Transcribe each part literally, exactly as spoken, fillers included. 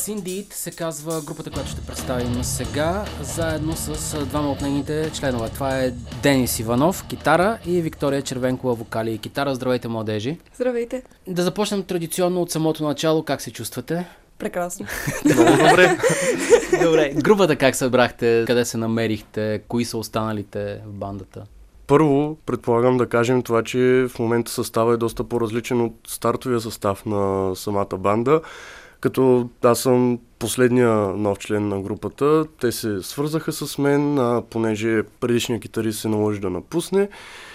Indeed се казва групата, която ще представим сега, заедно с двама от нейните членове. Това е Денис Иванов, китара, и Виктория Червенкова, вокали и китара. Здравейте, младежи! Здравейте! Да започнем традиционно от самото начало. Как се чувствате? Прекрасно. Много добре. Добре. Групата как събрахте? Къде се намерихте? Кои са останалите в бандата? Първо, предполагам да кажем това, че в момента състава е доста по-различен от стартовия състав на самата банда. Като аз съм последния нов член на групата, те се свързаха с мен, а понеже предишният китарист се наложи да напусне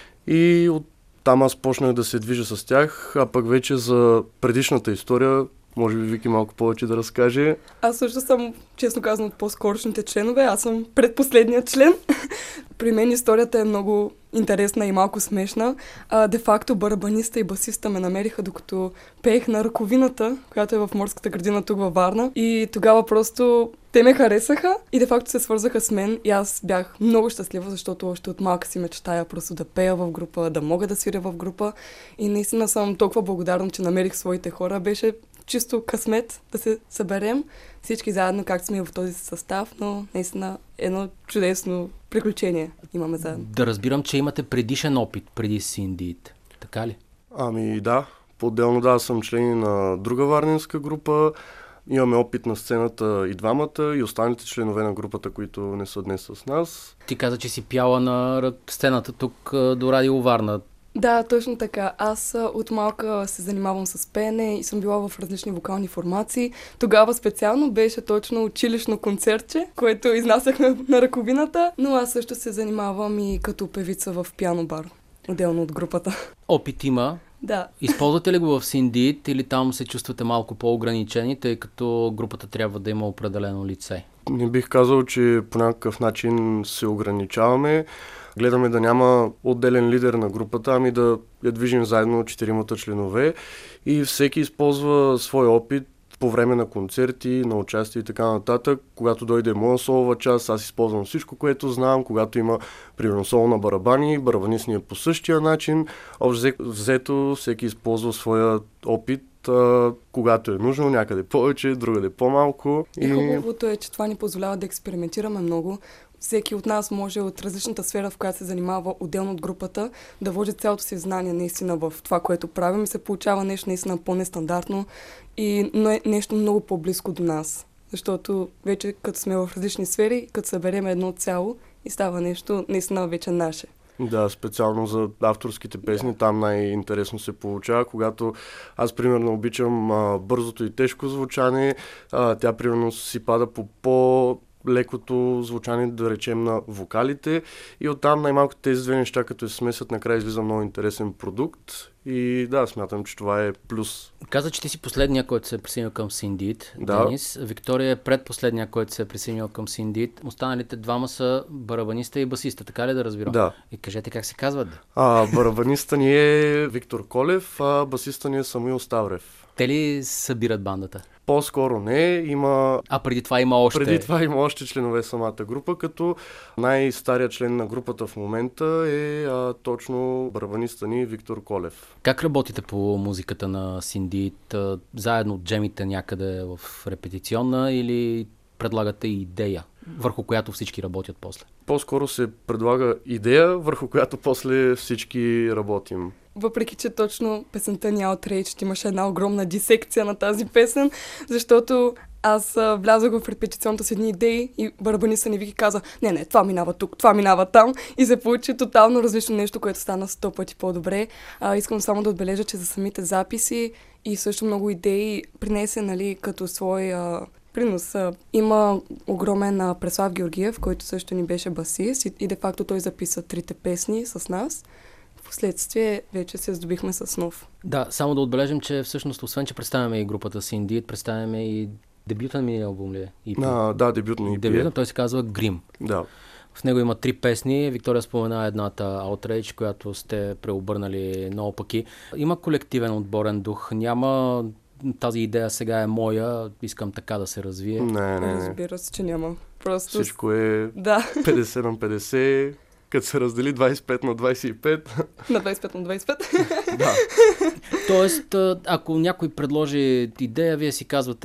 и оттам аз почнах да се движа с тях, а пък вече за предишната история може би Вики малко повече да разкаже. Аз също съм, честно казано, от по-скорошните членове. Аз съм предпоследният член. При мен историята е много интересна и малко смешна. А, де-факто барабаниста и басиста ме намериха, докато пеех на ръковината, която е в морската градина тук във Варна. И тогава просто те ме харесаха и де-факто се свързаха с мен. И аз бях много щастлива, защото още от малка си мечтая просто да пея в група, да мога да свиря в група. И наистина съм толкова благодарна, че намерих своите хора. Беше чисто късмет да се съберем всички заедно, както сме в този състав, но наистина едно чудесно приключение имаме заедно. Да разбирам, че имате предишен опит преди Indeed, така ли? Ами да, по-отделно да, съм член на друга варненска група, имаме опит на сцената и двамата, и останалите членове на групата, които не са днес с нас. Ти каза, че си пяла на сцената тук до Радио Варна. Да, точно така. Аз от малка се занимавам с пеене и съм била в различни вокални формации. Тогава специално беше точно училищно концертче, което изнасяхме на ръковината, но аз също се занимавам и като певица в пиано бар, отделно от групата. Опит има. Да. Използвате ли го в Indeed или там се чувствате малко по-ограничени, тъй като групата трябва да има определено лице? Не бих казал, че по някакъв начин се ограничаваме. Гледаме да няма отделен лидер на групата, ами да я движим заедно четиримата членове и всеки използва свой опит по време на концерти, на участие и така нататък. Когато дойде моя солова част, аз използвам всичко, което знам. Когато има, примерно, соло на барабани, барабанист ни е по същия начин. Общо взето всеки използва своя опит, а, когато е нужно, някъде повече, другаде по-малко. И хубавото е, че това ни позволява да експериментираме много. Всеки от нас може от различната сфера, в която се занимава отделно от групата, да вложи цялото си знание наистина в това, което правим и се получава нещо наистина по-нестандартно и нещо много по-близко до нас. Защото вече като сме в различни сфери, като съберем едно цяло и става нещо наистина вече наше. Да, специално за авторските песни, да. Там най-интересно се получава, когато аз примерно обичам а, бързото и тежко звучание, а, тя примерно си пада по по лекото звучание, да речем, на вокалите и оттам най-малко тези две неща, като се смесят, накрая излиза много интересен продукт и да, смятам, че това е плюс. Каза, че ти си последния, който се е присъединил към Indeed, да. Денис. Виктория е предпоследния, който се е присъединил към Indeed. Останалите двама са барабаниста и басиста, така ли да разбирам? Да. И кажете как се казват? А, барабаниста ни е Виктор Колев, а басиста ни е Самуил Ставрев. Те ли събират бандата? По-скоро не, има... А преди това има още... Преди това има още членове самата група, като най-старият член на групата в момента е а, точно барабаниста ни Виктор Колев. Как работите по музиката на Indeed? Заедно джемите някъде в репетиционна или предлагате идея, върху която всички работят после? По-скоро се предлага идея, върху която после всички работим. Въпреки че точно песента ни Outrage имаше една огромна дисекция на тази песен, защото аз а, влязох в репетиционната с едни идеи и барабаниста ни Вики каза: не, не, това минава тук, това минава там и се получи тотално различно нещо, което стана сто пъти по-добре. А, искам само да отбележа, че за самите записи и също много идеи принесе, нали, като свой а, принос. А, има огромен а, Преслав Георгиев, който също ни беше басист и, и де-факто той записа трите песни с нас. Впоследствие вече се здобихме с нов. Да, само да отбележим, че всъщност, освен че представяме и групата Indeed, представяме и дебютен ми албум ли е? А, да, дебютен и пи. Дебютен, той се казва Grim. Да. В него има три песни. Виктория спомена едната Outrage, която сте преобърнали наопаки. Има колективен отборен дух. Няма тази идея сега е моя, искам така да се развие. Не, не, не. Разбира се, че няма. Просто... Всичко е да. петдесет на петдесет. Като се раздели двайсет и пет на двайсет и пет. На двайсет и пет на двайсет и пет. Да. Тоест, ако някой предложи идея, вие си казвате,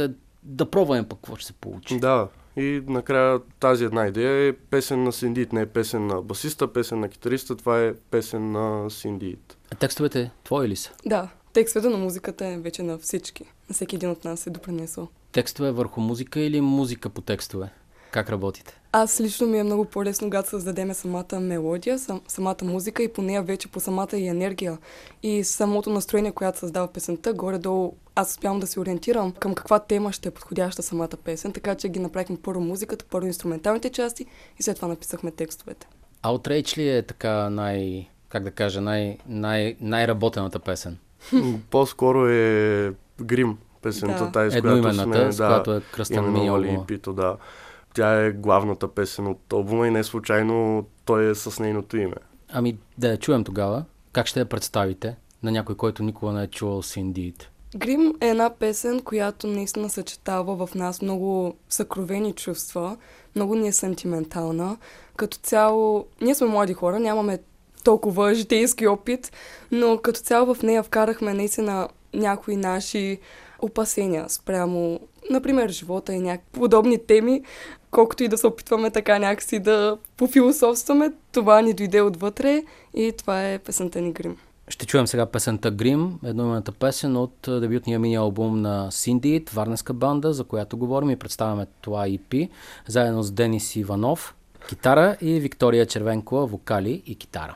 да пробваме пък какво ще се получи. Да, и накрая тази една идея е песен на Синдит, не е песен на басиста, песен на китариста, това е песен на Синдит. А текстовете твои ли са? Да, текстовете на музиката е вече на всички. На всеки един от нас е допринесъл. Текстове върху музика или музика по текстове? Как работите? Аз лично ми е много по-лесно, когато създадеме самата мелодия, сам, самата музика и по нея вече по самата и енергия. И самото настроение, което създава песента, горе-долу аз успявам да се ориентирам към каква тема ще е подходяща самата песен, така че ги направихме първо музиката, първо инструменталните части и след това написахме текстовете. Outrage ли е така най... как да кажа, най, най, най-работената песен? По-скоро е Грим песента, да. тази, с Едноименната, която сме, с да, която е кръстен мини-албума. Пито, да. Тя е главната песен от албума и не случайно той е с нейното име. Ами да я чуем тогава. Как ще я представите на някой, който никога не е чувал Синдит? Грим е една песен, която наистина съчетава в нас много съкровени чувства, много ни е сантиментална. Като цяло, ние сме млади хора, нямаме толкова житейски опит, но като цяло в нея вкарахме наистина някои наши опасения спрямо, например, живота и някакви подобни теми, колкото и да се опитваме така някакси да пофилософстваме, това ни дойде отвътре и това е песента ни Грим. Ще чуем сега песента Грим, едноименната песен от дебютния мини-албум на Синдит, варненска банда, за която говорим и представяме това и пи, заедно с Денис Иванов, китара и Виктория Червенкова, вокали и китара.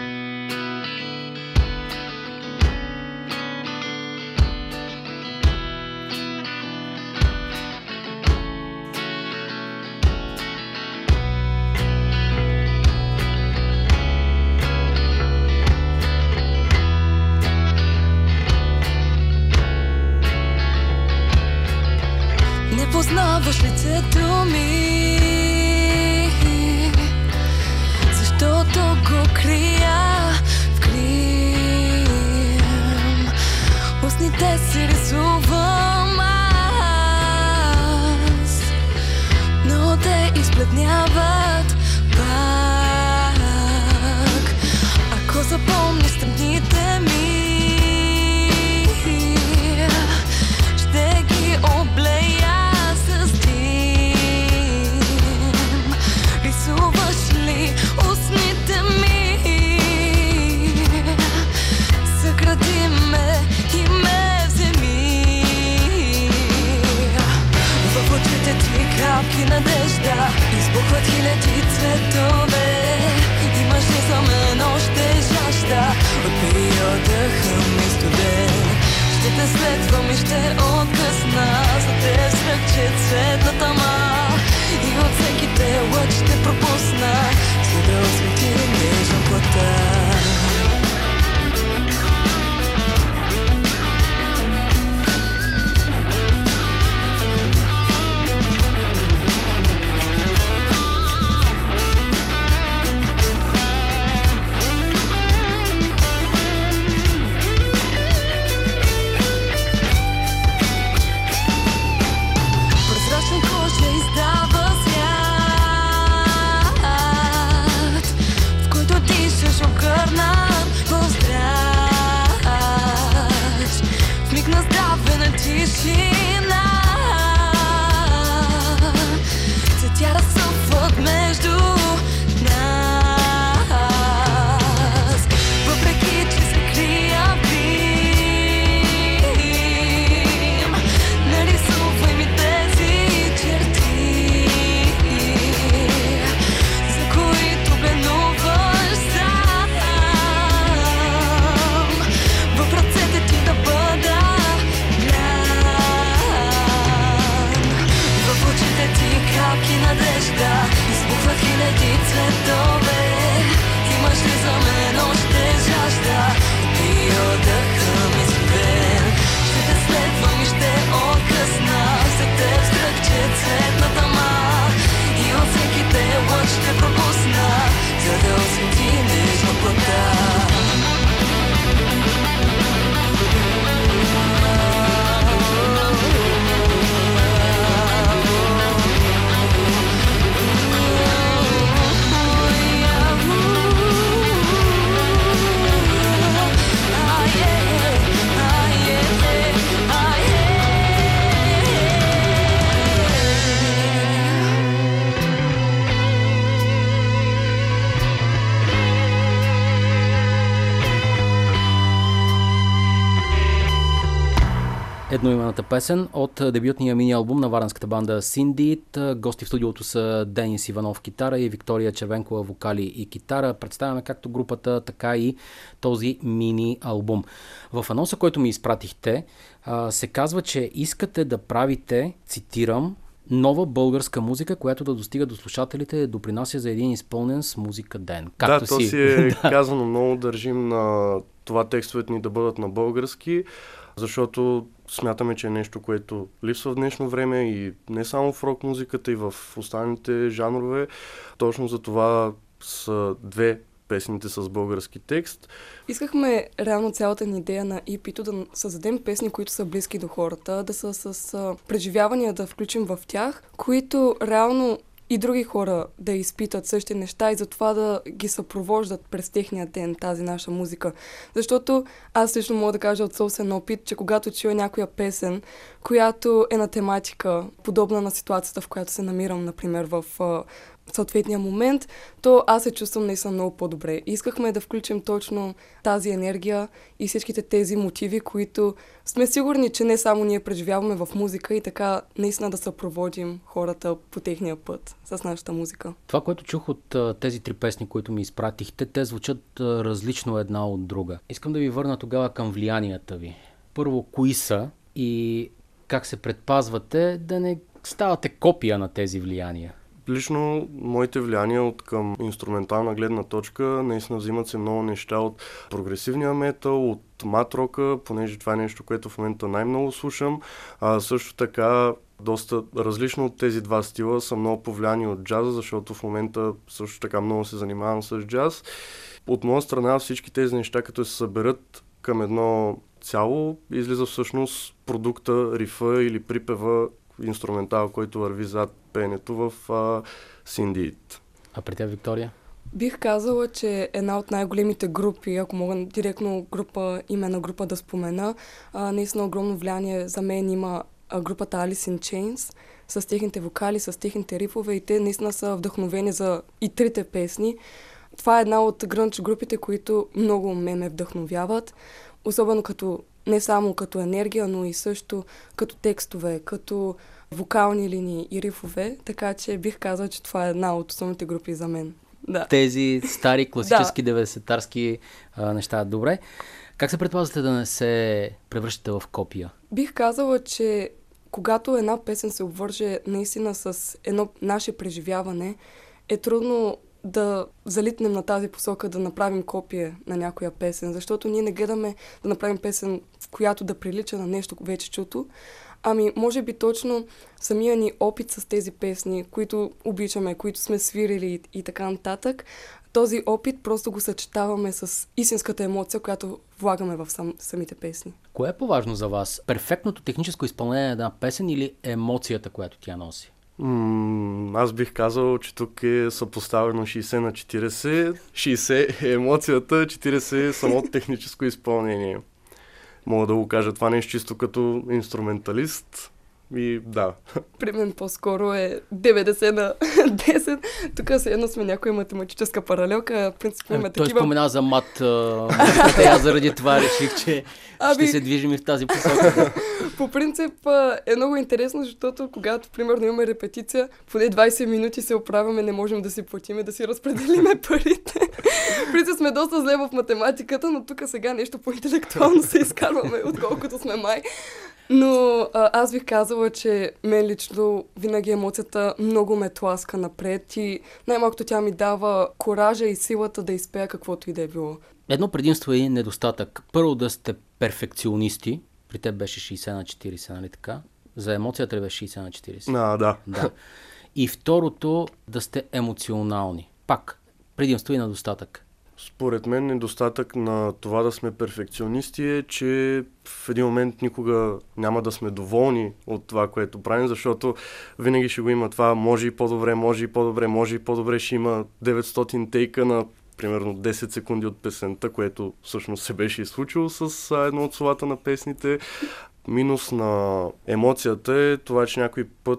Познаваш лицето ми, защото го крия в Грим. Устните си рисувам аз, но те избледняват пак. Ако запомниш тъмните ми, ще ги облея. Устните ми съкрати ме и ме вземи. В очите ти капки надежда избухват хиляди цветове. Имаш ли за мен още жажда от периода ми студен? Ще те следвам и ще откъсна за те свърче цветната ма. И от всеки те лъч ще пропусна, за да освети нежно плата. Прозрачна кожа издава свят, в който дишаш обгърнат поздраж. В миг на здравена тишина цветя разсъпват между нас. Въпреки че се крия в Грим, нарисувай ми тези черти, за които бленуваш сам. В ръцете ти да бъда блян. В очите ти капки надежда избухват хиляди цветове. Имаш ли за мен още жажда от периода ми студен? Ще те следвам и ще откъсна за теб стръкче цветната ма. И от всеки те лъч ще пропусна, за да освети нежно плата. одноименната песен от дебютния мини-албум на варненската банда Syndit. Гости в студиото са Денис Иванов китара и Виктория Червенкова вокали и китара. Представяме както групата, така и този мини-албум. В анонса, който ми изпратихте, се казва, че искате да правите, цитирам, нова българска музика, която да достига до слушателите и допринася за един изпълнен с музика ден. Както да, то си, си е казано, много държим на това текстовете ни да бъдат на български, защото смятаме, че е нещо, което липсва в днешно време и не само в рок музиката, и в останалите жанрове. Точно за това са две песните с български текст. Искахме реално цялата ни идея на и пи-то да създадем песни, които са близки до хората, да са с а, преживявания, да включим в тях, които реално и други хора да изпитат същите неща и затова да ги съпровождат през техния ден, тази наша музика. Защото аз лично мога да кажа от собствен опит, че когато чуя някоя песен, която е на тематика, подобна на ситуацията, в която се намирам, например, в а, съответния момент, то аз се чувствам наистина много по-добре. Искахме да включим точно тази енергия и всичките тези мотиви, които сме сигурни, че не само ние преживяваме в музика и така наистина да съпроводим хората по техния път с нашата музика. Това, което чух от тези три песни, които ми изпратихте, те звучат различно една от друга. Искам да ви върна тогава към влиянията ви. Първо, кои са и как се предпазвате да не ставате копия на тези влияния? Лично моите влияния от към инструментална гледна точка наистина взимат се много неща от прогресивния метал, от мат-рока, понеже това е нещо, което в момента най-много слушам. А също така доста различно от тези два стила са много повлияни от джаза, защото в момента също така много се занимавам с джаз. От моя страна всички тези неща, като се съберат към едно цяло, излиза всъщност продукта, рифа или припева, инструментал, който върви зад пеенето в uh, Syndit. А при теб, Виктория? Бих казала, че една от най-големите групи, ако мога директно група, имена група да спомена, а, наистина огромно влияние за мен има а, групата Alice in Chains, с техните вокали, с техните рифове и те наистина са вдъхновени за и трите песни. Това е една от грънч групите, които много ме ме вдъхновяват, особено като не само като енергия, но и също като текстове, като вокални линии и рифове, така че бих казала, че това е една от основните групи за мен. Да. Тези стари, класически, деветдесетарски а, неща. Добре. Как се предпазвате да не се превръщате в копия? Бих казала, че когато една песен се обвърже наистина с едно наше преживяване, е трудно да залитнем на тази посока, да направим копие на някоя песен, защото ние не гледаме да направим песен, в която да прилича на нещо вече чуто, ами може би точно самия ни опит с тези песни, които обичаме, които сме свирили и, и така нататък, този опит просто го съчетаваме с истинската емоция, която влагаме в сам, самите песни. Кое е по-важно за вас? Перфектното техническо изпълнение на една песен или емоцията, която тя носи? Mm, аз бих казал, че тук е съпоставено шейсет на четирийсет. шейсет е емоцията, четирийсет е самото техническо изпълнение. Мога да го кажа това нещо чисто като инструменталист. И да. При мен по-скоро е деветдесет на десет. Тук се едно сме някоя математическа паралелка. Принципно има Той такива... спомена за мат. Аз заради това реших, че Аби... ще се движим и в тази посока. По принцип е много интересно, защото когато, примерно, имаме репетиция, поне двайсет минути се оправяме, не можем да си платиме, да си разпределиме парите. Принцип сме доста зле в математиката, но тук сега нещо по-интелектуално се изкарваме, отколкото сме май. Но а, аз бих казала, че мен лично винаги емоцията много ме тласка напред и най-малкото тя ми дава коража и силата да изпея каквото и да е било. Едно предимство и недостатък. Първо да сте перфекционисти. При теб беше шейсет на четирийсет, нали така? За емоцията ли беше шейсет на четирийсет? А, да. да. И второто, да сте емоционални. Пак, предимство и недостатък. Според мен недостатък на това да сме перфекционисти е, че в един момент никога няма да сме доволни от това, което правим, защото винаги ще го има това, може и по-добре, може и по-добре, може и по-добре, ще има деветстотин тейка на примерно десет секунди от песента, което всъщност се беше и случило с едно от словата на песните. Минус на емоцията е това, че някой път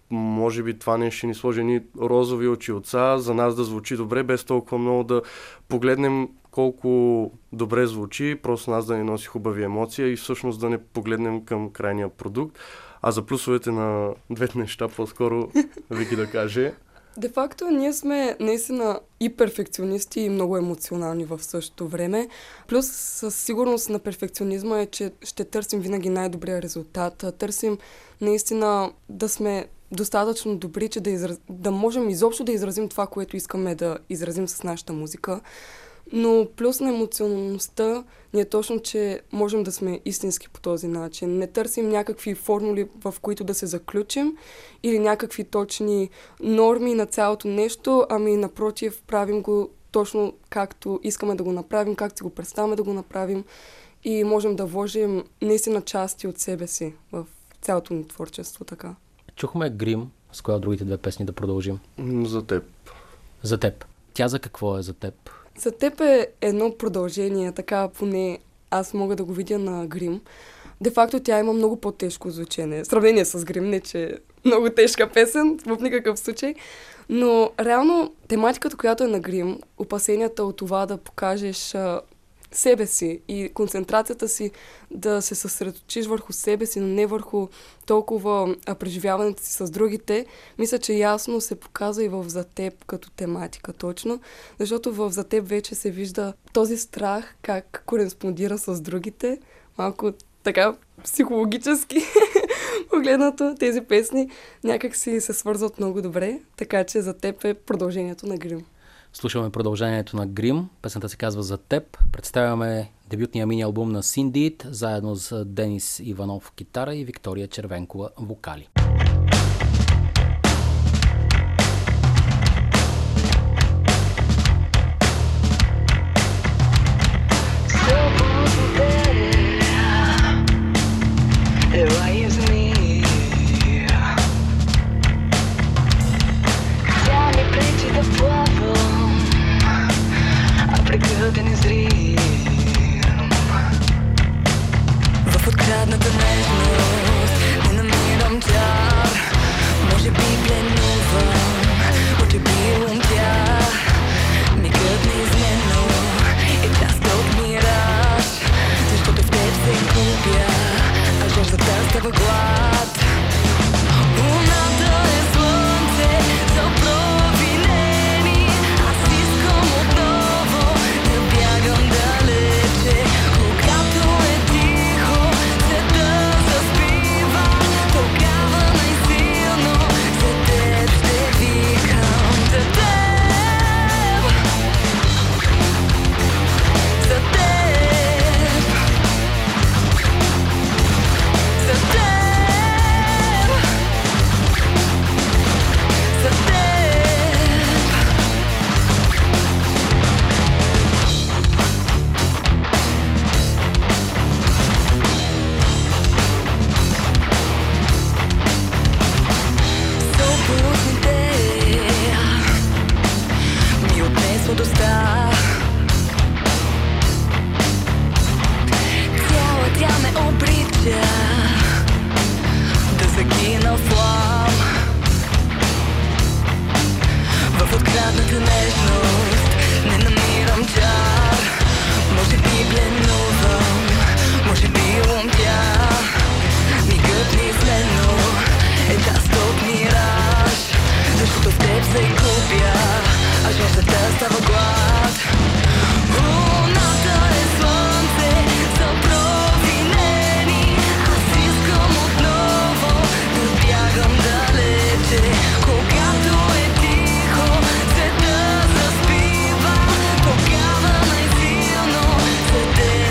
може би това не ще ни сложи ни розови очилца, за нас да звучи добре, без толкова много да погледнем колко добре звучи, просто нас да ни носи хубави емоции и всъщност да не погледнем към крайния продукт. А за плюсовете на двете неща по-скоро Вики да каже. Де факто ние сме наистина и перфекционисти, и много емоционални в същото време. Плюс със сигурност на перфекционизма е, че ще търсим винаги най-добрия резултат. Търсим наистина да сме достатъчно добри, че да, израз... да можем изобщо да изразим това, което искаме да изразим с нашата музика. Но плюс на емоционалността ни е точно, че можем да сме истински по този начин. Не търсим някакви формули, в които да се заключим, или някакви точни норми на цялото нещо, ами напротив, правим го точно както искаме да го направим, както си го представяме да го направим и можем да вложим наистина части от себе си в цялото ни творчество. Така. Чухме Грим, с коя другите две песни да продължим? За теб. За теб. Тя за какво е за теб? За теб е едно продължение, така поне аз мога да го видя на Грим. Де факто тя има много по-тежко звучене. В сравнение с Грим, не че е много тежка песен, в никакъв случай. Но реално тематиката, която е на Грим, опасенията от това да покажеш а, себе си и концентрацията си да се съсредоточиш върху себе си, но не върху толкова а, преживяването си с другите, мисля, че ясно се показва и в За теб като тематика точно, защото в За теб вече се вижда този страх как кореспондира с другите, малко така психологически погледнато тези песни някак си се свързват много добре, така че За теб е продължението на Грим. Слушаме продължението на Грим. Песента се казва За теб. Представяме дебютния мини-албум на Синдит, заедно с Денис Иванов китара и Виктория Червенкова вокали. В открадната нежност не намирам тяр. Може би пленувам, може би умтя. Мигът неизменно е част от мираж, защото в теб се губя, а жаждата става глад. Луната е слънце за провинени. Аз искам отново да бягам далече. Когато е тихо, света заспива, тогава най-силно за теб ще викам. За теб, за теб, за теб. Ми отнесло доста. Цяла тя ме обрича да загина в лам. В открадната нежност не намирам чар. Може би пленувам, може би умтя. Мигът неизменно е част от мираж, защото в теб се губя, а жаждата става глад. Луната е слънце за провинени. Аз искам отново да бягам далече. Когато е тихо, света заспива, тогава най-силно за теб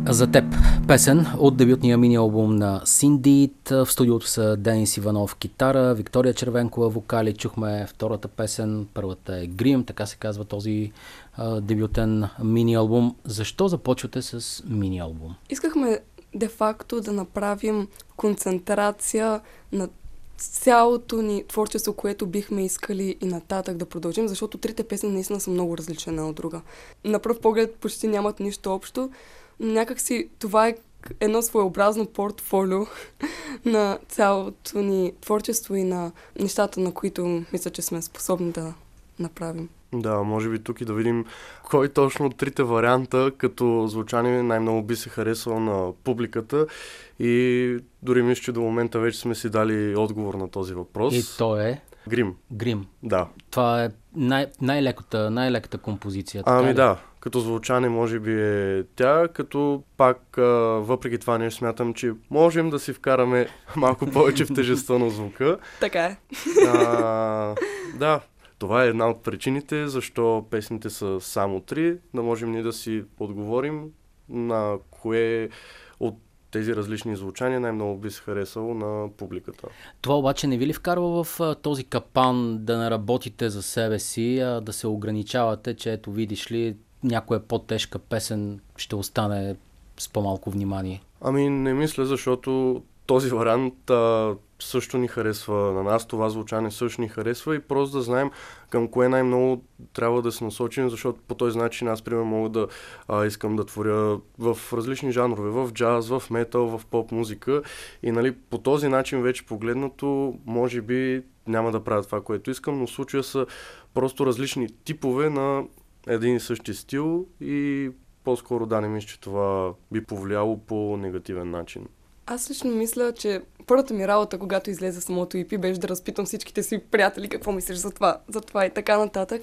За теб. Песен от дебютния мини-албум на Синдит. В студиото са Денис Иванов китара, Виктория Червенкова вокали. Чухме втората песен, първата е Грим, така се казва този а, дебютен мини-албум. Защо започвате с мини-албум? Искахме де-факто да направим концентрация на цялото ни творчество, което бихме искали и нататък да продължим, защото трите песни наистина са много различни една от друга. На пръв поглед почти нямат нищо общо. Някакси това е едно своеобразно портфолио на цялото ни творчество и на нещата, на които мисля, че сме способни да направим. Да, може би тук и да видим кой точно от трите варианта като звучание най-много би се харесал на публиката и дори мисля, че до момента вече сме си дали отговор на този въпрос. И то е? Грим. Грим. Да. Това е най- най-леката, най-леката композиция. Ами ли? да, като звучане може би е тя, като пак а, въпреки това нещо смятам, че можем да си вкараме малко повече в тежестта на звука. Така е. А, да. Това е една от причините, защо песните са само три, да можем ние да си отговорим на кое от тези различни звучания най-много би се харесало на публиката. Това обаче не ви ли вкарва в а, този капан да не работите за себе си, а да се ограничавате, че ето видиш ли, някоя по-тежка песен ще остане с по-малко внимание? Ами не мисля, защото този вариант а, също ни харесва на нас, това звучане също ни харесва и просто да знаем към кое най-много трябва да се насочим, защото по този начин аз, примерно, мога да а, искам да творя в различни жанрове, в джаз, в метал, в поп музика и нали, по този начин вече погледнато, може би няма да правя това, което искам, но в случая са просто различни типове на един и същи стил и по-скоро да не мисля, че това би повлияло по негативен начин. Аз лично мисля, че първата ми работа, когато излезе самото и пи, беше да разпитам всичките си приятели какво мислиш за това, за това и така нататък.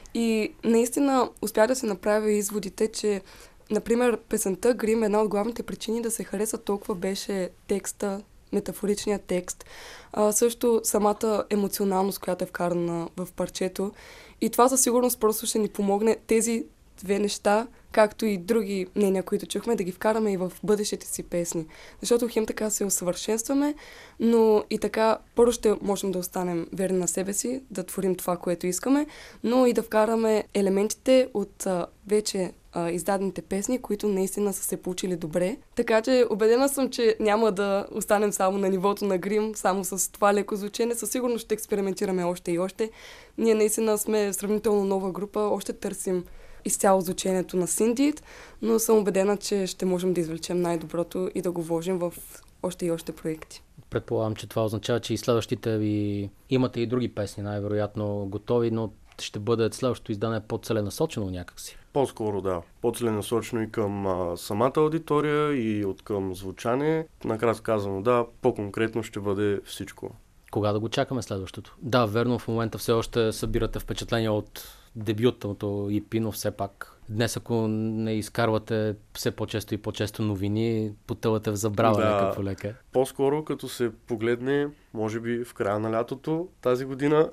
И наистина успях да се направя изводите, че, например, песента Грим, една от главните причини да се хареса толкова беше текста, метафоричният текст, а, също самата емоционалност, която е вкарана в парчето. И това със сигурност просто ще ни помогне тези две неща, както и други мнения, които чухме, да ги вкараме и в бъдещите си песни. Защото хем така се усъвършенстваме, но и така първо ще можем да останем верни на себе си, да творим това, което искаме, но и да вкараме елементите от а, вече а, издадените песни, които наистина са се получили добре. Така че убедена съм, че няма да останем само на нивото на Грим, само с това леко звучение. Със сигурност ще експериментираме още и още. Ние наистина сме сравнително нова група, още търсим изцяло звучението на Синдит, но съм убедена, че ще можем да извлечем най-доброто и да го вложим в още и още проекти. Предполагам, че това означава, че и следващите ви имате и други песни, най-вероятно готови, но ще бъде следващото издание по-целенасочено някакси. По-скоро да. По-целенасочено и към а, самата аудитория и от към звучание. Накратко казано, да, по-конкретно ще бъде всичко. Кога да го чакаме следващото? Да, верно, в момента все още събирате впечатления от дебютното и пи, но все пак днес, ако не изкарвате все по-често и по-често новини, потъвате в забрава, да, лека по лека. По-скоро, като се погледне, може би в края на лятото тази година,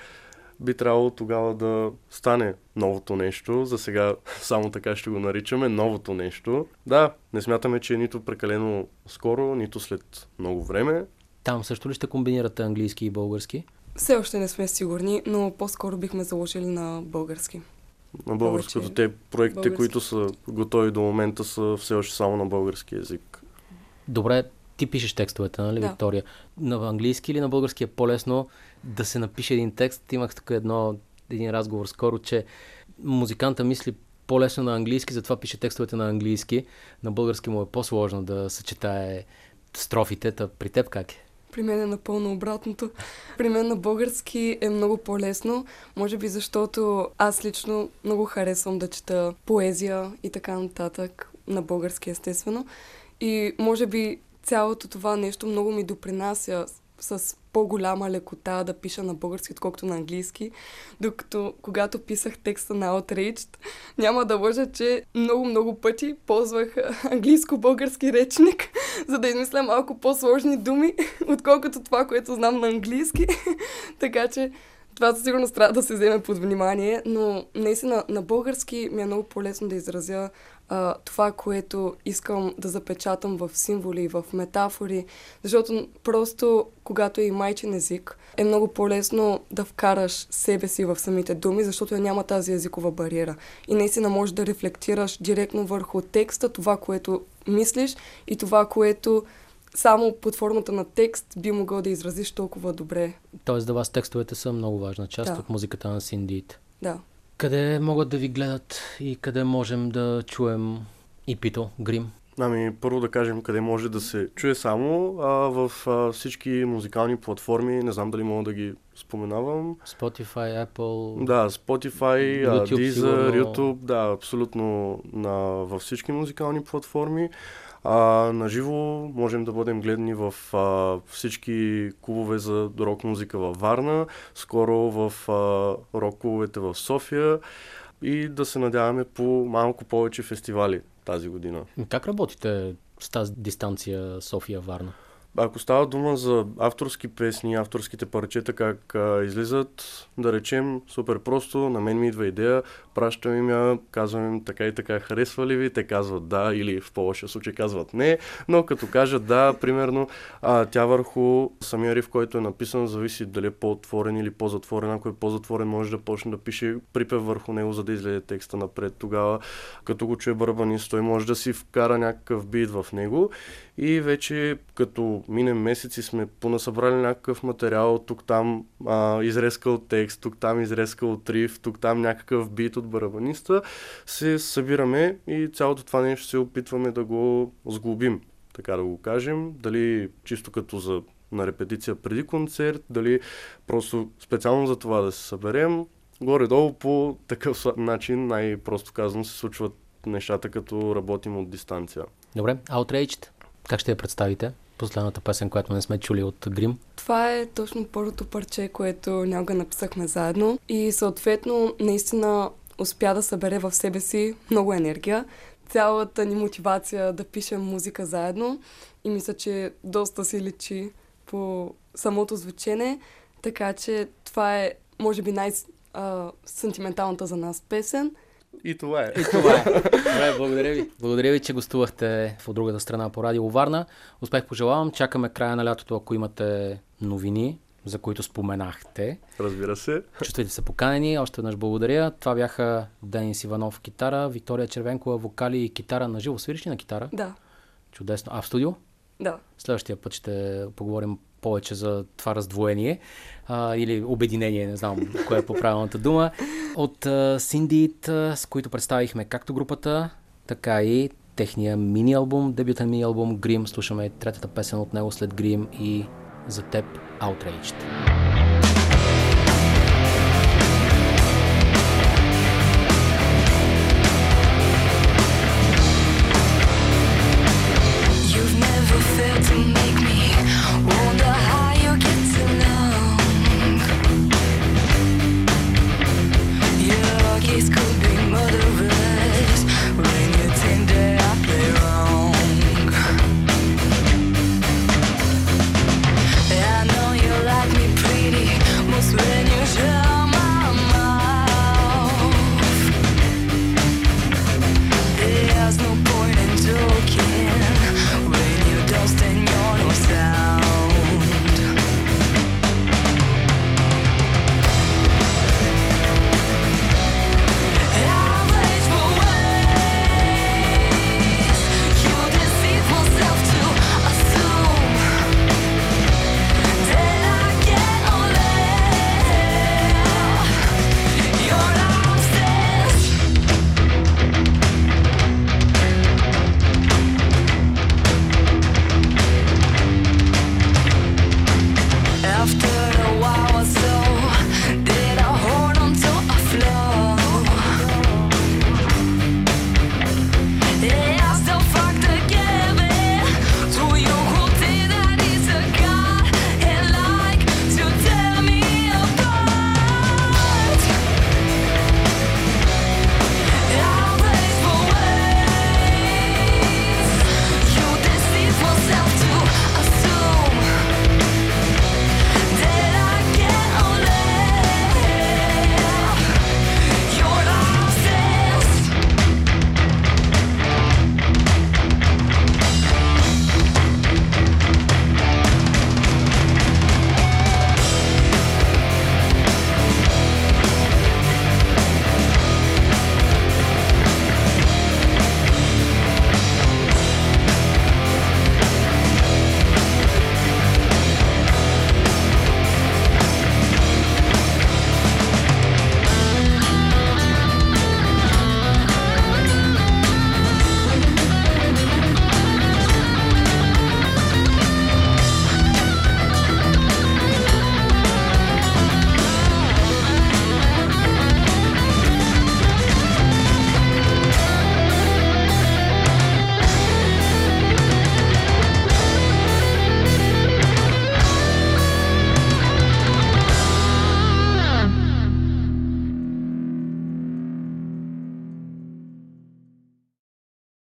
би трябвало тогава да стане новото нещо. За сега само така ще го наричаме новото нещо. Да, не смятаме, че е нито прекалено скоро, нито след много време. Там също ли ще комбинирате английски и български? Все още не сме сигурни, но по-скоро бихме заложили на български. На български, като те проектите, български, които са готови до момента, са все още само на български език. Добре, ти пишеш текстовете, нали, да. Виктория? На английски или на български е по-лесно да се напише един текст? Имах тук едно, един разговор скоро, че музиканта мисли по-лесно на английски, затова пише текстовете на английски. На български му е по-сложно да съчетае строфите. Та при теб как е? При мен е напълно обратното. При мен на български е много по-лесно, може би защото аз лично много харесвам да чета поезия и така нататък, на български естествено. И може би цялото това нещо много ми допринася с по-голяма лекота да пиша на български, отколкото на английски, докато когато писах текста на Outraged, няма да лъжа, че много-много пъти ползвах английско-български речник, за да измисля малко по-сложни думи, отколкото това, което знам на английски. Така че, това със сигурност трябва да се вземе под внимание, но наистина на български ми е много по-лесно да изразя а, това, което искам да запечатам в символи, в метафори, защото просто, когато е и майчин език, е много по-лесно да вкараш себе си в самите думи, защото няма тази езикова бариера. И наистина можеш да рефлектираш директно върху текста, това, което мислиш и това, което само под формата на текст би могъл да изразиш толкова добре. Тоест за вас текстовете са много важна част Да. от музиката на Indeed. Да. Къде могат да ви гледат и къде можем да чуем и Пито, Грим? Ами, първо да кажем къде може да се чуе само а, в а, всички музикални платформи, не знам дали мога да ги споменавам. Spotify, Apple... Да, Spotify, а, YouTube, Deezer, сигурно. YouTube, да, абсолютно на, във всички музикални платформи. А, наживо можем да бъдем гледани в а, всички клубове за рок музика във Варна, скоро в а, рок клубовете в София и да се надяваме по малко повече фестивали тази година. Как работите с тази дистанция София-Варна? Ако става дума за авторски песни, авторските парчета как а, излизат, да речем, супер просто, на мен ми идва идея, пращам им я, казвам им така и така, харесва ли ви? Те казват да или в по-лошия случай казват не, но като кажат да, примерно, а, тя върху самия риф, който е написан, зависи дали е по-отворен или по-затворен. Ако е по-затворен, може да почне да пише припев върху него, за да излезе текста напред. Тогава, като го чуе барабанист, той може да си вкара някакъв бит в него и вече като минем месеци сме понасъбрали някакъв материал, тук-там а, изрезкал текст, тук-там изрезкал риф, тук-там някакъв бит от барабаниста, се събираме и цялото това нещо се опитваме да го сглобим, така да го кажем. Дали чисто като за на репетиция преди концерт, дали просто специално за това да се съберем. Горе-долу по такъв начин, най-просто казано, се случват нещата, като работим от дистанция. Добре, Outraged, как ще я представите? Последната песен, която не сме чули от Грим. Това е точно първото парче, което някога написахме заедно и съответно наистина успя да събере в себе си много енергия. Цялата ни мотивация да пишем музика заедно и мисля, че доста си личи по самото звучене, така че това е може би най-сантименталната за нас песен. И това е. И това е. Добре, благодаря ви. Благодаря ви, че гостувахте в От другата страна по Радио Варна. Успех пожелавам. Чакаме края на лятото, ако имате новини, за които споменахте. Разбира се. Чувствайте се поканени. Още веднъж благодаря. Това бяха Денис Иванов китара, Виктория Червенкова вокали и китара на живо. Свириш ли на китара? Да. Чудесно. А в студио? Да. Следващия път ще поговорим повече за това раздвоение а, или обединение, не знам кое е по-правилната дума. От Indeed, с които представихме както групата, така и техния мини-албум, дебютен мини-албум Грим. Слушаме третата песен от него след Грим и за теб Outraged.